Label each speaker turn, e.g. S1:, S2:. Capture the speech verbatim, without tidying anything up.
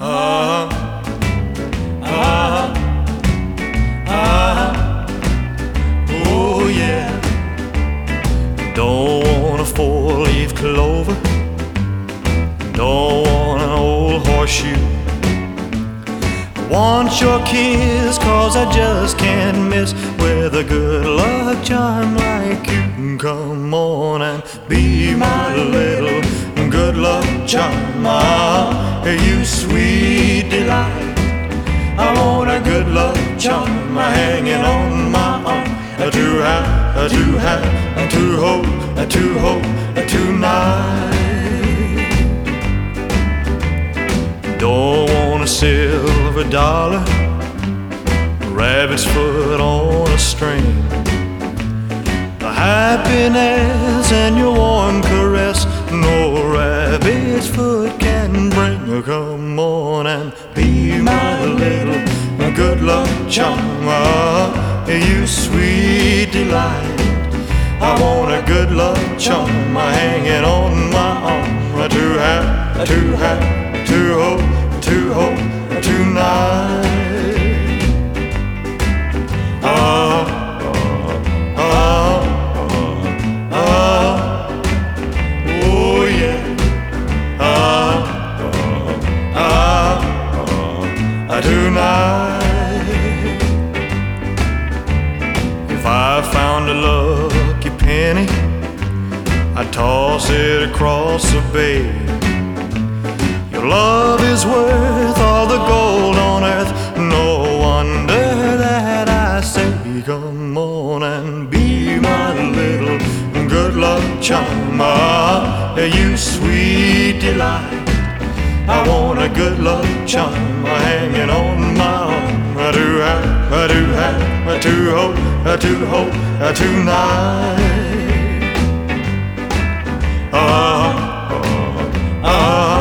S1: Ah, ah, ah, oh yeah. Don't want a four-leaf clover, don't want an old horseshoe. I want your kiss, cause I just can't miss with a good luck charm like you. Come on and be my little good luck charm. Ah, you sweet delight. I want a good luck charm hanging on my arm. To have, to have, to hold, to hold tonight. Don't want a silver dollar, rabbit's foot on a string. The happiness and your warm caress no rabbit's foot can bring. Come on and be my little good luck charm. Ah, you sweet delight. I want a good luck charm hanging on my arm. To have, to have, to hold, to hold tonight. Ah, ah, ah, oh yeah. Ah, ah, ah, tonight. If I found a lucky penny, I'd toss it across the bay. Your love is worth all the gold on earth. No wonder that I say, come on and be my little good luck charm. Ah, you sweet delight. I want a good luck charm hanging on my arm. To have, to have, to hold, to hold tonight. Ah, ah, ah.